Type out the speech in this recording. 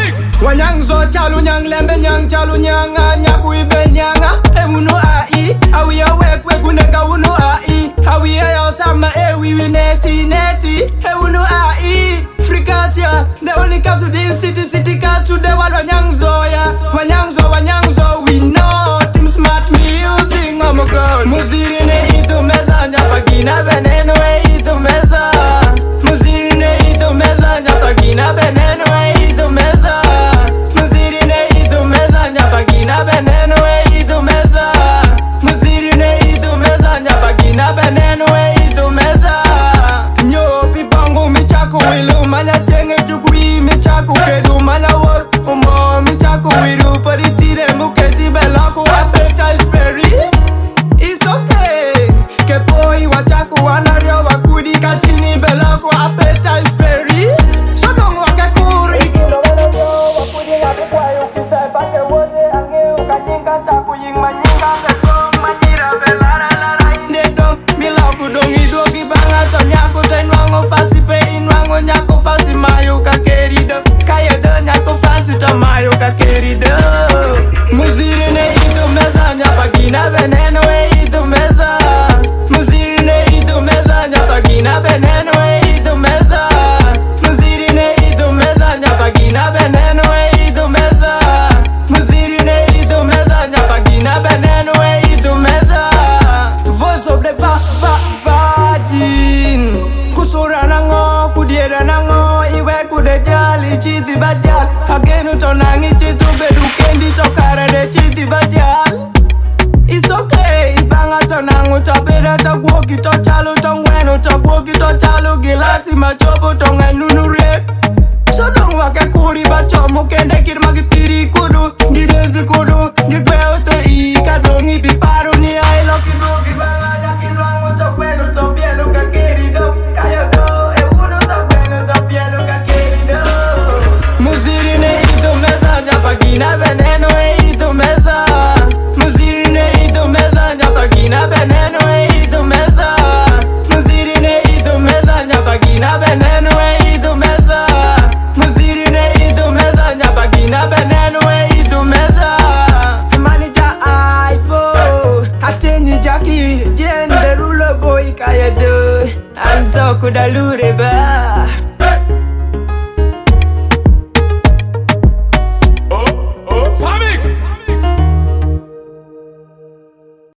Wanyangzo chalu nyang lembe nyang chalu nyanga nyaku ibe nyanga ewunu ai awi awek we kunenga wunu ai awi ayo sama ewi neti ewunu ai frikasia the only casu this city casu de wanyangzo ya wanyangzo we know team smart music ngomogon muzirine itu meza nyapagina veneno itu meza muzirine itu meza nyapagina veneno itu meza muzirine itu meza nyapagina veneno itu meza muzirine itu meza nyapagina veneno itu meza nyopi pangu michaku wilu manya tenge jukui michaku kedu manya wor umo michaku wiru paritire muketi belako appetite ferry. It's okay ke poi wachaku wanario wakudi katini belako appetite ferry. So don't walk a kuri no wakudi ngapikwa yukisa pake wote ange ukanyinga chaku ying manyinga ngakong manyira belara lara indedo milaku dongi dogi banga tonyaku tenwango fasi pe inwango nyako fasi mayo kakerido kayedo nyako fasi tamayo kakerido muzirine itu meza nyapagina veneno itu meza muzirine itu meza nyapagina veneno itu meza muzirine itu meza nyapagina veneno itu meza muzirine itu meza nyapagina veneno itu meza voice of the virgin kusura nango kudiera nango iwe kudejali chiti bajal agenu tonangi chitu bedu kendi tokara de chiti bajal. It's okay ibanga tonangu tabera tagwoki to chalo tongweno tagwoki to chalo gilasi machobo tonga nunure so long wake kuri bachomo kende kirma gitiri kudu ngirezi kudu ngigweo te i kadongi biparo ni ai loki dogi banga yakin wango togweno to pielo kakerido kayodo ewuno togweno to pielo kakerido muzirine itu meza nyapagina veneno itu meza muzirine itu meza nyapagina veneno itu meza muzirine itu meza nyapagina veneno itu meza muzirine itu meza nyapagina veneno itu meza manager iPhone atenyi jaki jende rulo boy kayedo I'm so kudalure ba